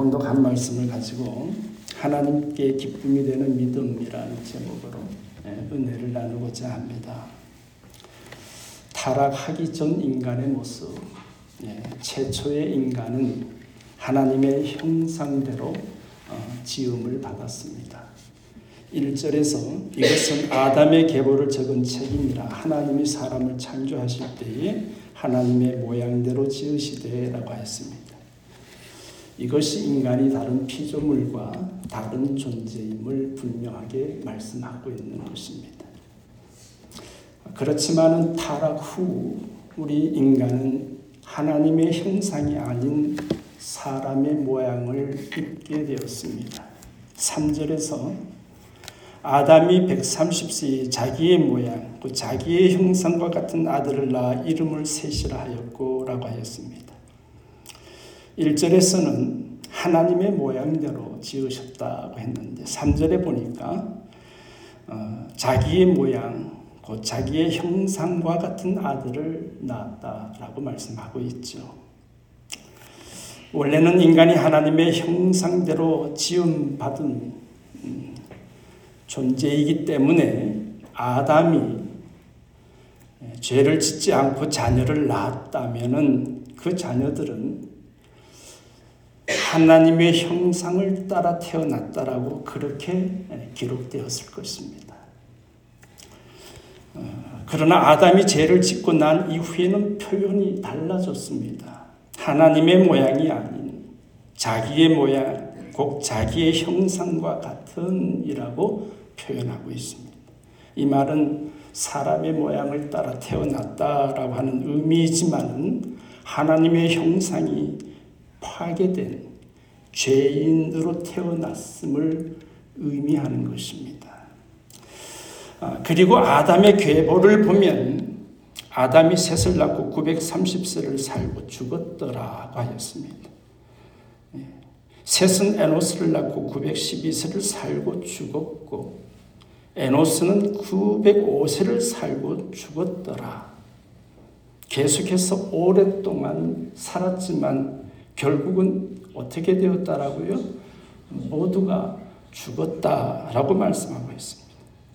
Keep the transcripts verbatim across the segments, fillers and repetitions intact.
봉독한 말씀을 가지고 하나님께 기쁨이 되는 믿음이라는 제목으로 은혜를 나누고자 합니다. 타락하기 전 인간의 모습, 최초의 인간은 하나님의 형상대로 지음을 받았습니다. 일 절에서 이것은 아담의 계보를 적은 책임이라 하나님이 사람을 창조하실 때에 하나님의 모양대로 지으시되라고 했습니다. 이것이 인간이 다른 피조물과 다른 존재임을 분명하게 말씀하고 있는 것입니다. 그렇지만 타락 후 우리 인간은 하나님의 형상이 아닌 사람의 모양을 입게 되었습니다. 삼 절에서 아담이 백삼십 세에 자기의 모양, 그 자기의 형상과 같은 아들을 낳아 이름을 셋이라 하였고 라고 하였습니다. 일 절에서는 하나님의 모양대로 지으셨다고 했는데 삼 절에 보니까 어, 자기의 모양, 곧 자기의 형상과 같은 아들을 낳았다라고 말씀하고 있죠. 원래는 인간이 하나님의 형상대로 지음받은 음, 존재이기 때문에 아담이 죄를 짓지 않고 자녀를 낳았다면은 그 자녀들은 하나님의 형상을 따라 태어났다라고 그렇게 기록되었을 것입니다. 그러나 아담이 죄를 짓고 난 이후에는 표현이 달라졌습니다. 하나님의 모양이 아닌 자기의 모양, 곧 자기의 형상과 같은 이라고 표현하고 있습니다. 이 말은 사람의 모양을 따라 태어났다라고 하는 의미이지만 하나님의 형상이 파괴된 죄인으로 태어났음을 의미하는 것입니다. 그리고 아담의 계보를 보면 아담이 셋을 낳고 구백삼십 세를 살고 죽었더라고 하였습니다. 셋은 에노스를 낳고 구백십이 세를 살고 죽었고 에노스는 구백오 세를 살고 죽었더라. 계속해서 오랫동안 살았지만 결국은 어떻게 되었다라고요? 모두가 죽었다라고 말씀하고 있습니다.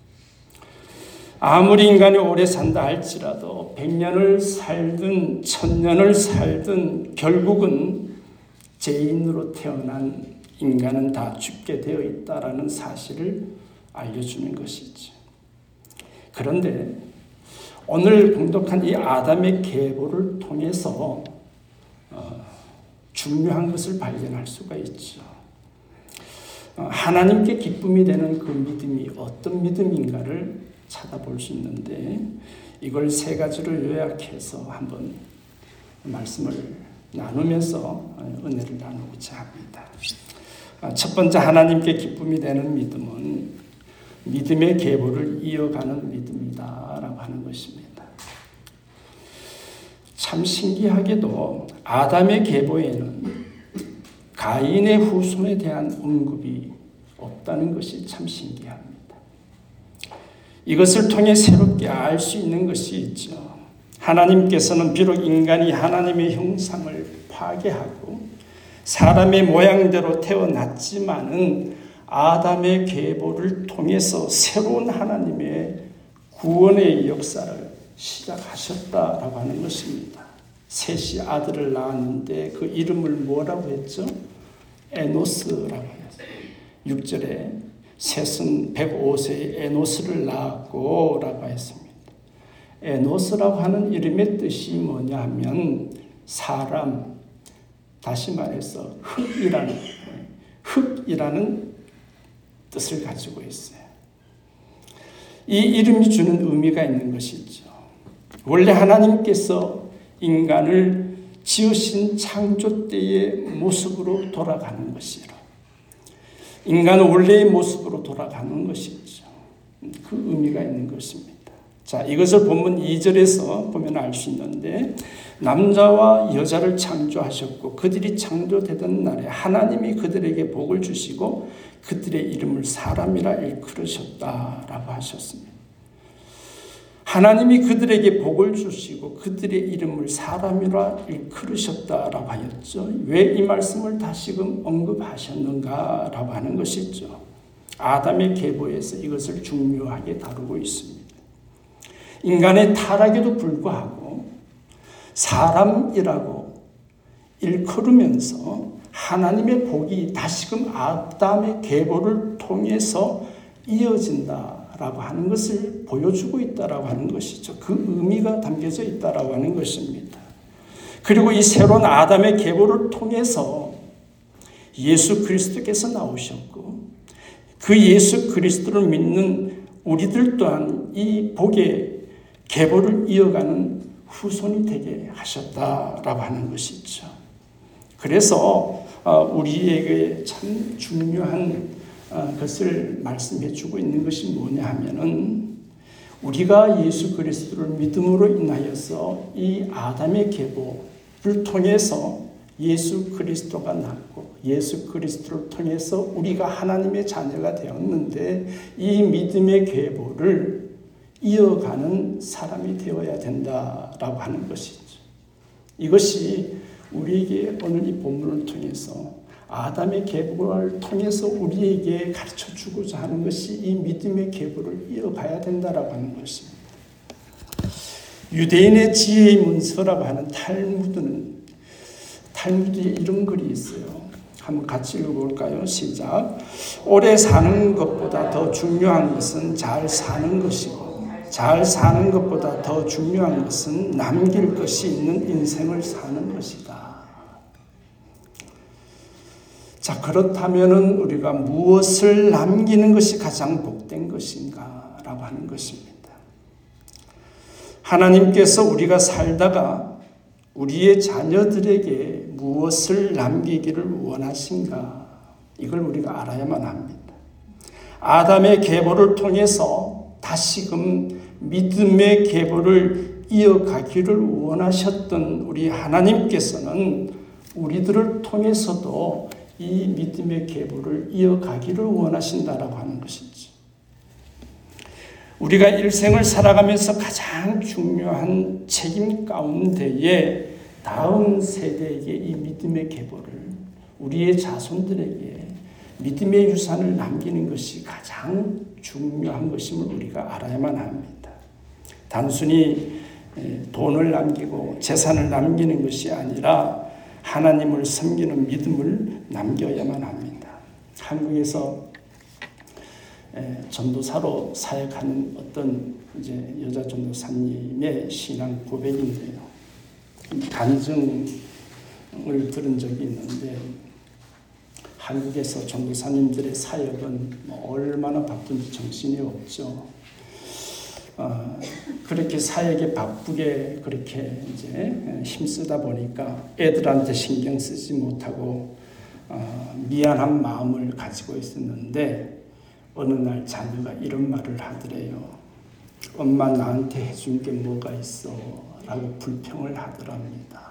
아무리 인간이 오래 산다 할지라도 백 년을 살든 천 년을 살든 결국은 죄인으로 태어난 인간은 다 죽게 되어 있다라는 사실을 알려주는 것이죠. 그런데 오늘 봉독한 이 아담의 계보를 통해서 어, 중요한 것을 발견할 수가 있죠. 어, 하나님께 기쁨이 되는 그 믿음이 어떤 믿음인가를 찾아볼 수 있는데 이걸 세 가지로 요약해서 한번 말씀을 나누면서 은혜를 나누고자 합니다. 첫 번째 하나님께 기쁨이 되는 믿음은 믿음의 계보를 이어가는 믿음이다라고 하는 것입니다. 참 신기하게도 아담의 계보에는 가인의 후손에 대한 언급이 없다는 것이 참 신기합니다. 이것을 통해 새롭게 알 수 있는 것이 있죠. 하나님께서는 비록 인간이 하나님의 형상을 파괴하고 사람의 모양대로 태어났지만은 아담의 계보를 통해서 새로운 하나님의 구원의 역사를 시작하셨다라고 하는 것입니다. 셋이 아들을 낳았는데 그 이름을 뭐라고 했죠? 에노스라고 했어요. 육 절에 셋은 백오 세에 에노스를 낳았고 라고 했습니다. 에노스라고 하는 이름의 뜻이 뭐냐 하면 사람, 다시 말해서 흙이라는, 흙이라는 뜻을 가지고 있어요. 이 이름이 주는 의미가 있는 것이죠. 원래 하나님께서 인간을 지으신 창조 때의 모습으로 돌아가는 것이라. 인간은 원래의 모습으로 돌아가는 것이죠. 그 의미가 있는 것입니다. 자, 이것을 본문 이 절에서 보면 알 수 있는데 남자와 여자를 창조하셨고 그들이 창조되던 날에 하나님이 그들에게 복을 주시고 그들의 이름을 사람이라 일컬으셨다라고 하셨습니다. 하나님이 그들에게 복을 주시고 그들의 이름을 사람이라 일컬으셨다라고 하였죠. 왜 이 말씀을 다시금 언급하셨는가라고 하는 것이죠. 아담의 계보에서 이것을 중요하게 다루고 있습니다. 인간의 타락에도 불구하고 사람이라고 일컬으면서 하나님의 복이 다시금 아담의 계보를 통해서 이어진다라고 하는 것을 보여주고 있다라고 하는 것이죠. 그 의미가 담겨져 있다라고 하는 것입니다. 그리고 이 새로운 아담의 계보를 통해서 예수 그리스도께서 나오셨고 그 예수 그리스도를 믿는 우리들 또한 이 복의 계보를 이어가는 후손이 되게 하셨다라고 하는 것이죠. 그래서 우리에게 참 중요한 것을 말씀해 주고 있는 것이 뭐냐 하면은 우리가 예수 그리스도를 믿음으로 인하여서 이 아담의 계보를 통해서 예수 그리스도가 났고 예수 그리스도를 통해서 우리가 하나님의 자녀가 되었는데 이 믿음의 계보를 이어가는 사람이 되어야 된다라고 하는 것이죠. 이것이 우리에게 오늘 이 본문을 통해서 아담의 계보를 통해서 우리에게 가르쳐 주고자 하는 것이 이 믿음의 계보를 이어가야 된다라고 하는 것입니다. 유대인의 지혜의 문서라고 하는 탈무드는 탈무드에 이런 글이 있어요. 한번 같이 읽어볼까요? 시작. 오래 사는 것보다 더 중요한 것은 잘 사는 것이고 잘 사는 것보다 더 중요한 것은 남길 것이 있는 인생을 사는 것이다. 자, 그렇다면 우리가 무엇을 남기는 것이 가장 복된 것인가? 라고 하는 것입니다. 하나님께서 우리가 살다가 우리의 자녀들에게 무엇을 남기기를 원하신가? 이걸 우리가 알아야만 합니다. 아담의 계보를 통해서 다시금 믿음의 계보를 이어가기를 원하셨던 우리 하나님께서는 우리들을 통해서도 이 믿음의 계보를 이어가기를 원하신다라고 하는 것이지. 우리가 일생을 살아가면서 가장 중요한 책임 가운데에 다음 세대에게 이 믿음의 계보를 우리의 자손들에게 믿음의 유산을 남기는 것이 가장 중요한 것임을 우리가 알아야만 합니다. 단순히 돈을 남기고 재산을 남기는 것이 아니라 하나님을 섬기는 믿음을 남겨야만 합니다. 한국에서 전도사로 사역하는 어떤 이제 여자 전도사님의 신앙 고백인데요. 간증을 들은 적이 있는데 한국에서 전도사님들의 사역은 뭐 얼마나 바쁜지 정신이 없죠. 어, 그렇게 사역에 바쁘게 그렇게 이제 힘쓰다 보니까 애들한테 신경 쓰지 못하고 어, 미안한 마음을 가지고 있었는데 어느 날 자녀가 이런 말을 하더래요. 엄마 나한테 해준 게 뭐가 있어? 라고 불평을 하더랍니다.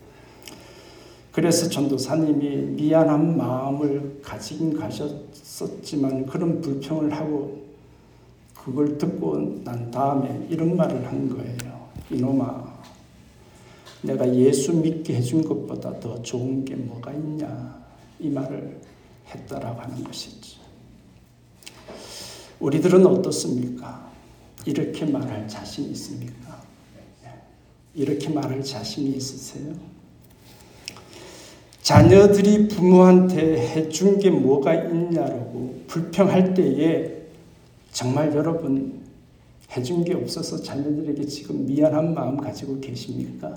그래서 전도사님이 미안한 마음을 가지긴 가졌었지만 그런 불평을 하고 그걸 듣고 난 다음에 이런 말을 한 거예요. 이놈아, 내가 예수 믿게 해준 것보다 더 좋은 게 뭐가 있냐? 이 말을 했다라고 하는 것이죠. 우리들은 어떻습니까? 이렇게 말할 자신 있습니까? 이렇게 말할 자신이 있으세요? 자녀들이 부모한테 해준 게 뭐가 있냐라고 불평할 때에 정말 여러분 해준 게 없어서 자녀들에게 지금 미안한 마음 가지고 계십니까?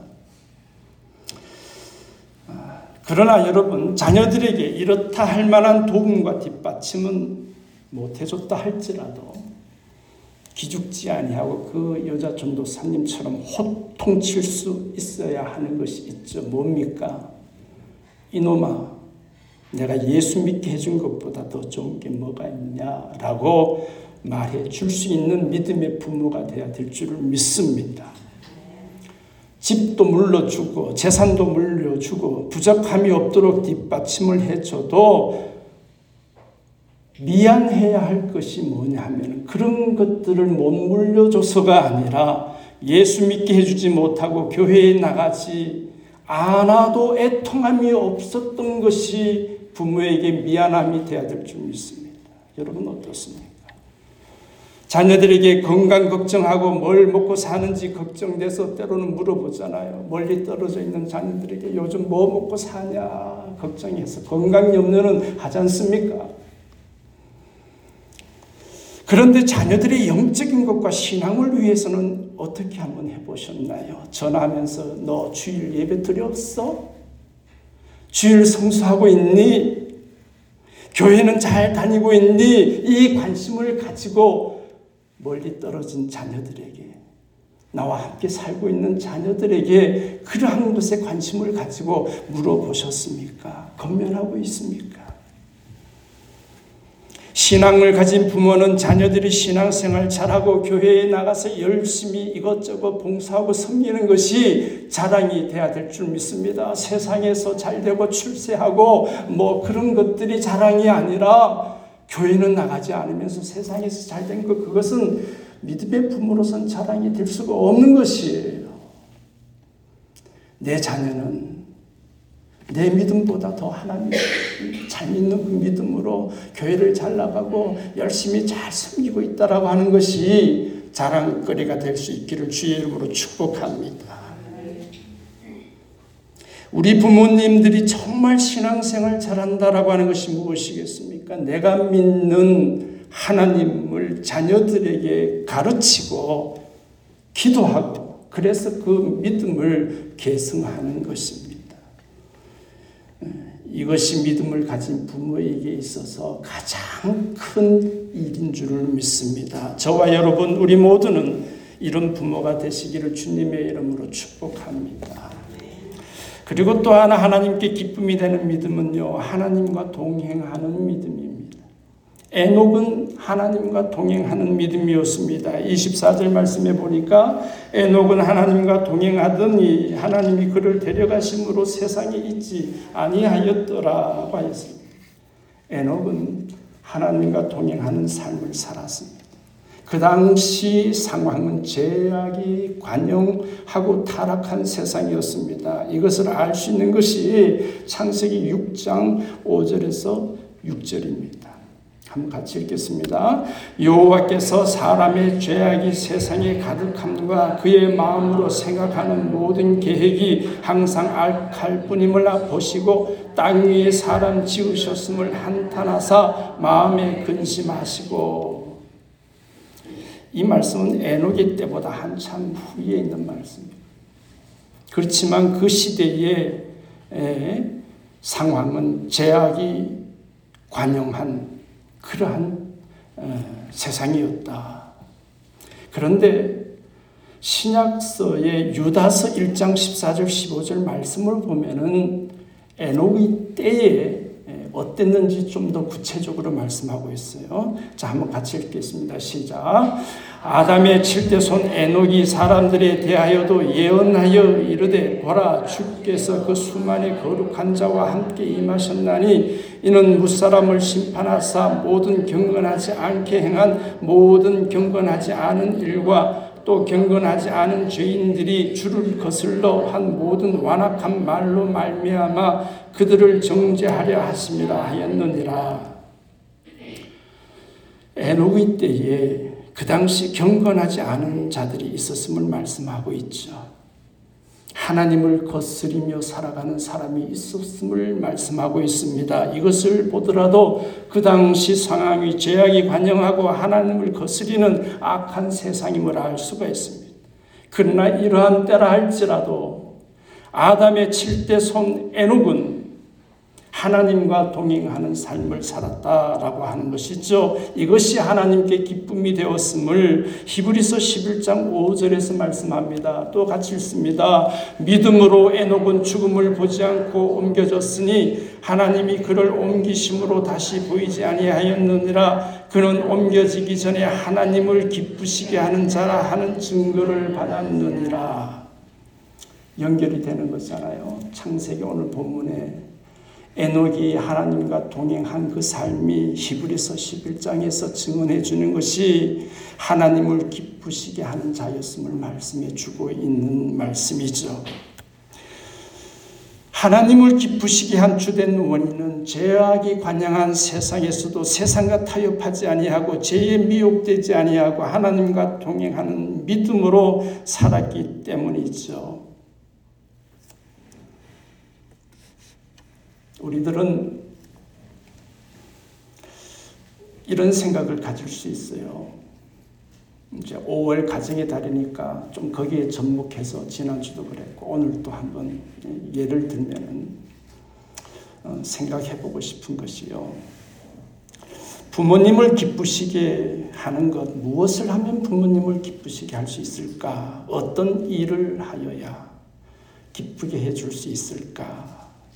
아, 그러나 여러분 자녀들에게 이렇다 할 만한 도움과 뒷받침은 못해줬다 할지라도 기죽지 아니하고 그 여자 전도사님처럼 호통칠 수 있어야 하는 것이 있죠. 뭡니까? 이놈아, 내가 예수 믿게 해준 것보다 더 좋은 게 뭐가 있냐라고 말해 줄 수 있는 믿음의 부모가 되어야 될 줄을 믿습니다. 집도 물려주고 재산도 물려주고 부족함이 없도록 뒷받침을 해줘도 미안해야 할 것이 뭐냐 하면 그런 것들을 못 물려줘서가 아니라 예수 믿게 해주지 못하고 교회에 나가지 않아도 애통함이 없었던 것이 부모에게 미안함이 되어야 될 줄 믿습니다. 여러분 어떻습니까? 자녀들에게 건강 걱정하고 뭘 먹고 사는지 걱정돼서 때로는 물어보잖아요. 멀리 떨어져 있는 자녀들에게 요즘 뭐 먹고 사냐 걱정해서 건강 염려는 하지 않습니까? 그런데 자녀들의 영적인 것과 신앙을 위해서는 어떻게 한번 해보셨나요? 전화하면서 너 주일 예배 드렸어? 주일 성수하고 있니? 교회는 잘 다니고 있니? 이 관심을 가지고 멀리 떨어진 자녀들에게, 나와 함께 살고 있는 자녀들에게 그러한 것에 관심을 가지고 물어보셨습니까? 건면하고 있습니까? 신앙을 가진 부모는 자녀들이 신앙생활 잘하고 교회에 나가서 열심히 이것저것 봉사하고 섬기는 것이 자랑이 돼야 될 줄 믿습니다. 세상에서 잘되고 출세하고 뭐 그런 것들이 자랑이 아니라 교회는 나가지 않으면서 세상에서 잘된 것, 그것은 믿음의 부모로서는 자랑이 될 수가 없는 것이에요. 내 자녀는 내 믿음보다 더 하나님 잘 믿는 그 믿음으로 교회를 잘 나가고 열심히 잘 섬기고 있다라고 하는 것이 자랑거리가 될 수 있기를 주의 이름으로 축복합니다. 우리 부모님들이 정말 신앙생활 잘한다라고 하는 것이 무엇이겠습니까? 내가 믿는 하나님을 자녀들에게 가르치고 기도하고 그래서 그 믿음을 계승하는 것입니다. 이것이 믿음을 가진 부모에게 있어서 가장 큰 일인 줄을 믿습니다. 저와 여러분 우리 모두는 이런 부모가 되시기를 주님의 이름으로 축복합니다. 그리고 또 하나 하나님께 기쁨이 되는 믿음은요, 하나님과 동행하는 믿음입니다. 에녹은 하나님과 동행하는 믿음이었습니다. 이십사 절 말씀에 보니까 에녹은 하나님과 동행하더니 하나님이 그를 데려가심으로 세상에 있지 아니하였더라고 하였습니다. 에녹은 하나님과 동행하는 삶을 살았습니다. 그 당시 상황은 죄악이 관영하고 타락한 세상이었습니다. 이것을 알 수 있는 것이 창세기 육 장 오 절에서 육 절입니다. 한번 같이 읽겠습니다. 여호와께서 사람의 죄악이 세상에 가득함과 그의 마음으로 생각하는 모든 계획이 항상 악할 뿐임을 보시고 땅 위에 사람 지으셨음을 한탄하사 마음에 근심하시고. 이 말씀은 에녹의 때보다 한참 후에 있는 말씀입니다. 그렇지만 그 시대의 상황은 죄악이 관영한 그러한 세상이었다. 그런데 신약서의 유다서 일 장 십사 절 십오 절 말씀을 보면은 에녹의 때에 어땠는지 좀 더 구체적으로 말씀하고 있어요. 자, 한번 같이 읽겠습니다. 시작. 아담의 칠대손 에녹이 사람들에 대하여도 예언하여 이르되 보라 주께서 그 수만의 거룩한 자와 함께 임하셨나니 이는 무사람을 심판하사 모든 경건하지 않게 행한 모든 경건하지 않은 일과 또 경건하지 않은 죄인들이 주를 거슬러 한 모든 완악한 말로 말미암아 그들을 정죄하려 하심이라 하였느니라. 에녹의 때에 그 당시 경건하지 않은 자들이 있었음을 말씀하고 있죠. 하나님을 거스리며 살아가는 사람이 있었음을 말씀하고 있습니다. 이것을 보더라도 그 당시 상황이 죄악이 관영하고 하나님을 거스리는 악한 세상임을 알 수가 있습니다. 그러나 이러한 때라 할지라도 아담의 칠대손 에녹은 하나님과 동행하는 삶을 살았다라고 하는 것이죠. 이것이 하나님께 기쁨이 되었음을 히브리서 십일 장 오 절에서 말씀합니다. 또 같이 읽습니다. 믿음으로 에녹은 죽음을 보지 않고 옮겨졌으니 하나님이 그를 옮기심으로 다시 보이지 아니하였느니라. 그는 옮겨지기 전에 하나님을 기쁘시게 하는 자라 하는 증거를 받았느니라. 연결이 되는 거잖아요. 창세기 오늘 본문에 에녹이 하나님과 동행한 그 삶이 히브리서 십일 장에서 증언해 주는 것이 하나님을 기쁘시게 하는 자였음을 말씀해 주고 있는 말씀이죠. 하나님을 기쁘시게 한 주된 원인은 죄악이 관영한 세상에서도 세상과 타협하지 아니하고 죄에 미혹되지 아니하고 하나님과 동행하는 믿음으로 살았기 때문이죠. 우리들은 이런 생각을 가질 수 있어요. 이제 오월 가정의 달이니까 좀 거기에 접목해서 지난주도 그랬고 오늘 또 한번 예를 들면은 생각해 보고 싶은 것이요. 부모님을 기쁘시게 하는 것, 무엇을 하면 부모님을 기쁘시게 할 수 있을까? 어떤 일을 하여야 기쁘게 해줄 수 있을까?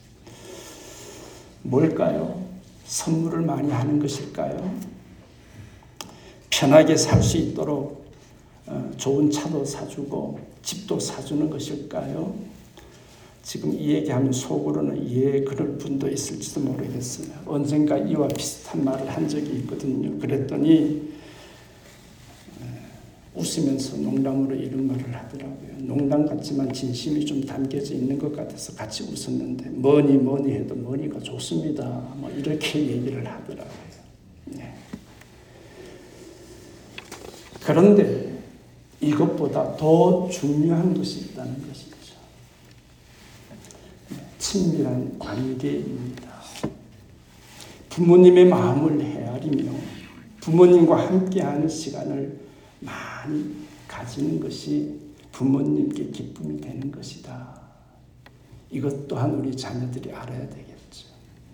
뭘까요? 선물을 많이 하는 것일까요? 편하게 살 수 있도록 좋은 차도 사주고 집도 사주는 것일까요? 지금 이 얘기하면 속으로는 예 그럴 분도 있을지도 모르겠어요. 언젠가 이와 비슷한 말을 한 적이 있거든요. 그랬더니 웃으면서 농담으로 이런 말을 하더라고요. 농담 같지만 진심이 좀 담겨져 있는 것 같아서 같이 웃었는데 뭐니 뭐니 해도 뭐니가 좋습니다. 뭐 이렇게 얘기를 하더라고요. 네. 그런데 이것보다 더 중요한 것이 있다는 것이죠. 친밀한 관계입니다. 부모님의 마음을 헤아리며 부모님과 함께하는 시간을 많이 가지는 것이 부모님께 기쁨이 되는 것이다. 이것 또한 우리 자녀들이 알아야 되겠죠.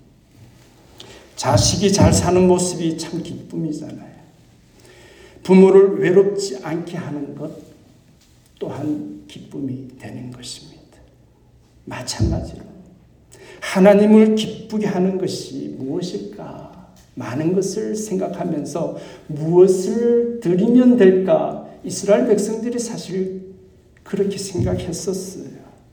자식이 잘 사는 모습이 참 기쁨이잖아요. 부모를 외롭지 않게 하는 것 또한 기쁨이 되는 것입니다. 마찬가지로 하나님을 기쁘게 하는 것이 무엇일까? 많은 것을 생각하면서 무엇을 드리면 될까? 이스라엘 백성들이 사실 그렇게 생각했었어요.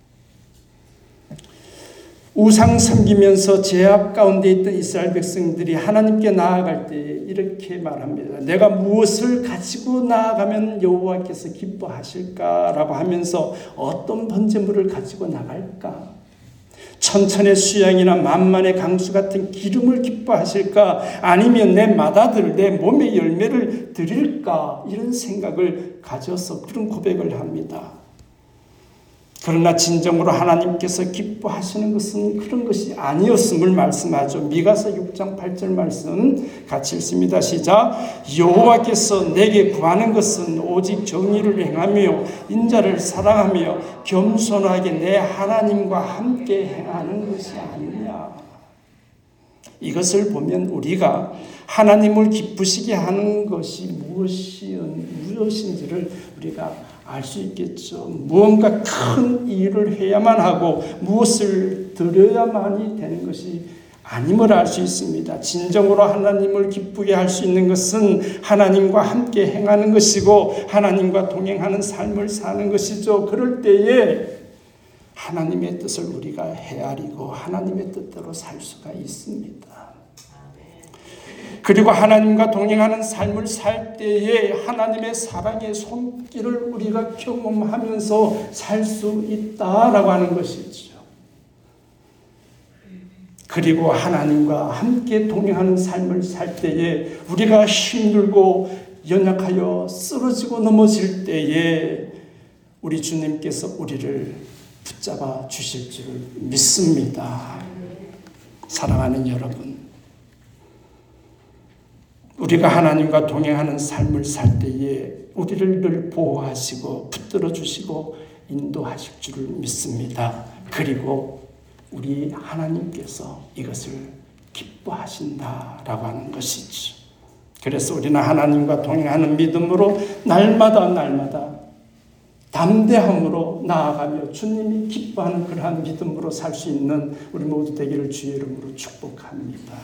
우상 섬기면서 죄악 가운데 있던 이스라엘 백성들이 하나님께 나아갈 때 이렇게 말합니다. 내가 무엇을 가지고 나아가면 여호와께서 기뻐하실까라고 하면서 어떤 번제물을 가지고 나갈까? 천천의 수양이나 만만의 강수 같은 기름을 기뻐하실까? 아니면 내 맏아들, 내 몸의 열매를 드릴까? 이런 생각을 가져서 그런 고백을 합니다. 그러나 진정으로 하나님께서 기뻐하시는 것은 그런 것이 아니었음을 말씀하죠. 미가서 육 장 팔 절 말씀 같이 읽습니다. 시작. 여호와께서 내게 구하는 것은 오직 정의를 행하며 인자를 사랑하며 겸손하게 내 하나님과 함께 행하는 것이 아니냐. 이것을 보면 우리가 하나님을 기쁘시게 하는 것이 무엇이, 무엇인지를 우리가 알 수 있겠죠. 무언가 큰 일을 해야만 하고 무엇을 드려야만이 되는 것이 아님을 알 수 있습니다. 진정으로 하나님을 기쁘게 할 수 있는 것은 하나님과 함께 행하는 것이고 하나님과 동행하는 삶을 사는 것이죠. 그럴 때에 하나님의 뜻을 우리가 헤아리고 하나님의 뜻대로 살 수가 있습니다. 그리고 하나님과 동행하는 삶을 살 때에 하나님의 사랑의 손길을 우리가 경험하면서 살 수 있다라고 하는 것이죠. 그리고 하나님과 함께 동행하는 삶을 살 때에 우리가 힘들고 연약하여 쓰러지고 넘어질 때에 우리 주님께서 우리를 붙잡아 주실 줄 믿습니다. 사랑하는 여러분, 우리가 하나님과 동행하는 삶을 살 때에 우리를 늘 보호하시고 붙들어 주시고 인도하실 줄 믿습니다. 그리고 우리 하나님께서 이것을 기뻐하신다라고 하는 것이죠. 그래서 우리는 하나님과 동행하는 믿음으로 날마다 날마다 담대함으로 나아가며 주님이 기뻐하는 그러한 믿음으로 살 수 있는 우리 모두 되기를 주의 이름으로 축복합니다.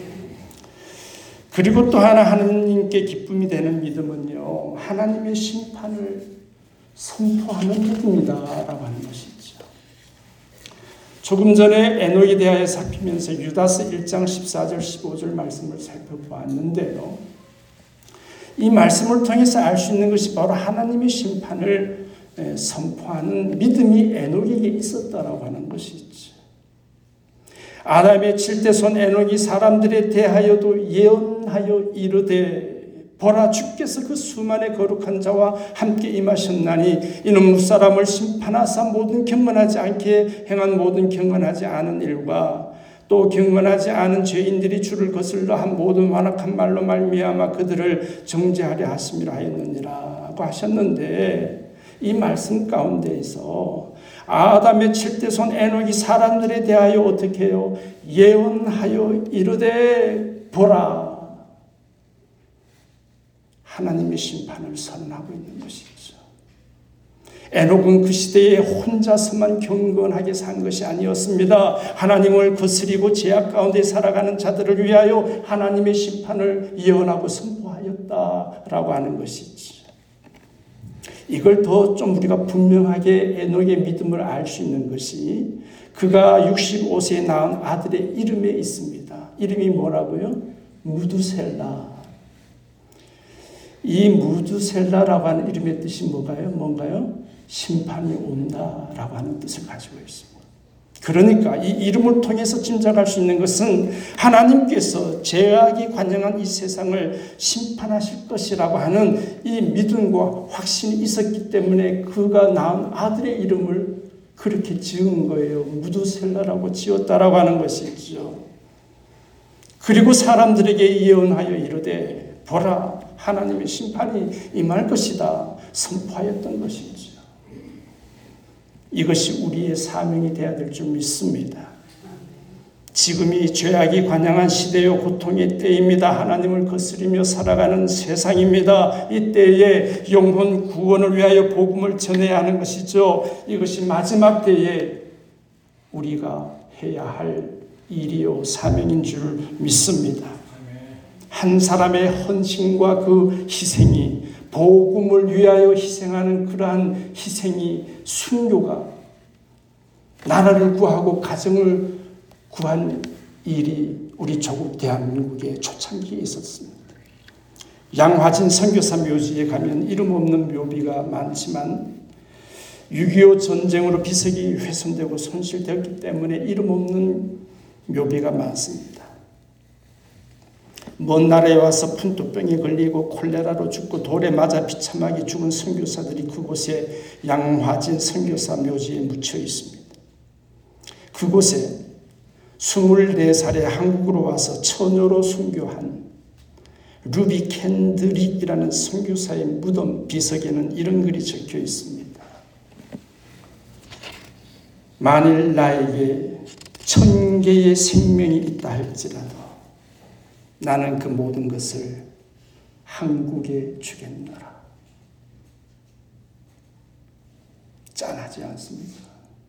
그리고 또 하나 하나님께 기쁨이 되는 믿음은요, 하나님의 심판을 선포하는 믿음이다라고 하는 것이죠. 조금 전에 에녹에 대하여 살피면서 유다서 일 장 십사 절 십오 절 말씀을 살펴보았는데요. 이 말씀을 통해서 알 수 있는 것이 바로 하나님의 심판을 선포하는 믿음이 에녹에게 있었다라고 하는 것이죠. 아담의 칠대손 에녹이 사람들에 대하여도 예언하여 이르되 보라 주께서 그 수만의 거룩한 자와 함께 임하셨나니 이는 무사람을 심판하사 모든 경건하지 않게 행한 모든 경건하지 않은 일과 또 경건하지 않은 죄인들이 주를 거슬러 한 모든 완악한 말로 말미암아 그들을 정죄하려 하심이라 하였느니라고 하셨는데, 이 말씀 가운데에서 아담의 칠대손 에녹이 사람들에 대하여 어떻게 해요? 예언하여 이르되 보라, 하나님의 심판을 선언하고 있는 것이죠. 에녹은 그 시대에 혼자서만 경건하게 산 것이 아니었습니다. 하나님을 거스리고 죄악 가운데 살아가는 자들을 위하여 하나님의 심판을 예언하고 선포하였다라고 하는 것이죠. 이걸 더 좀 우리가 분명하게 에녹의 믿음을 알 수 있는 것이 그가 육십오 세에 낳은 아들의 이름에 있습니다. 이름이 뭐라고요? 무두셀라. 이 무두셀라라고 하는 이름의 뜻이 뭔가요? 뭔가요? 심판이 온다라고 하는 뜻을 가지고 있습니다. 그러니까 이 이름을 통해서 짐작할 수 있는 것은 하나님께서 죄악이 관영한 이 세상을 심판하실 것이라고 하는 이 믿음과 확신이 있었기 때문에 그가 낳은 아들의 이름을 그렇게 지은 거예요. 무두셀라라고 지었다라고 하는 것이죠. 그리고 사람들에게 예언하여 이르되 보라, 하나님의 심판이 임할 것이다 선포하였던 것이죠. 이것이 우리의 사명이 되어야 될 줄 믿습니다. 지금이 죄악이 관영한 시대요 고통의 때입니다. 하나님을 거스리며 살아가는 세상입니다. 이 때에 영혼 구원을 위하여 복음을 전해야 하는 것이죠. 이것이 마지막 때에 우리가 해야 할 일이요 사명인 줄 믿습니다. 한 사람의 헌신과 그 희생이, 복음을 위하여 희생하는 그러한 희생이, 순교가 나라를 구하고 가정을 구한 일이 우리 조국 대한민국의 초창기에 있었습니다. 양화진 선교사 묘지에 가면 이름 없는 묘비가 많지만 육이오 전쟁으로 비석이 훼손되고 손실되었기 때문에 이름 없는 묘비가 많습니다. 먼 나라에 와서 풍토병에 걸리고 콜레라로 죽고 돌에 맞아 비참하게 죽은 선교사들이 그곳에 양화진 선교사 묘지에 묻혀 있습니다. 그곳에 스물네 살에 한국으로 와서 처녀로 순교한 루비 캔드릭이라는 선교사의 무덤 비석에는 이런 글이 적혀 있습니다. 만일 나에게 천 개의 생명이 있다 할지라도 나는 그 모든 것을 한국에 주겠노라. 짠하지 않습니까?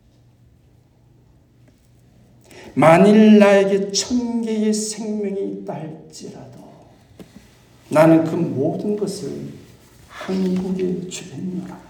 만일 나에게 천 개의 생명이 있다 할지라도 나는 그 모든 것을 한국에 주겠노라.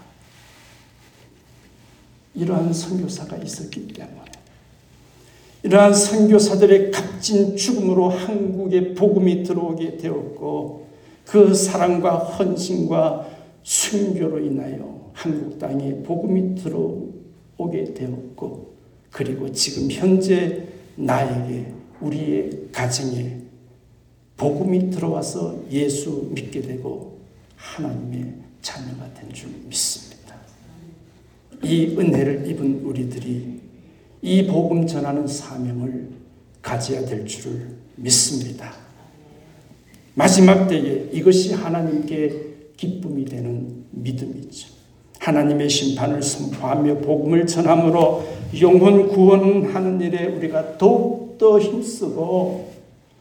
이러한 선교사가 있었기 때문에 이러한 선교사들의 값진 죽음으로 한국에 복음이 들어오게 되었고 그 사랑과 헌신과 순교로 인하여 한국 땅에 복음이 들어오게 되었고 그리고 지금 현재 나에게 우리의 가정에 복음이 들어와서 예수 믿게 되고 하나님의 자녀가 된 줄 믿습니다. 이 은혜를 입은 우리들이 이 복음 전하는 사명을 가져야 될 줄을 믿습니다. 마지막 때에 이것이 하나님께 기쁨이 되는 믿음이죠. 하나님의 심판을 선포하며 복음을 전함으로 영혼 구원하는 일에 우리가 더욱더 힘쓰고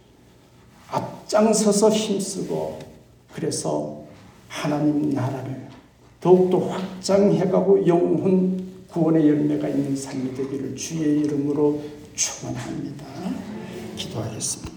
앞장서서 힘쓰고 그래서 하나님 나라를 더욱더 확장해가고 영혼 구원의 열매가 있는 삶이 되기를 주의 이름으로 축원합니다. 기도하겠습니다.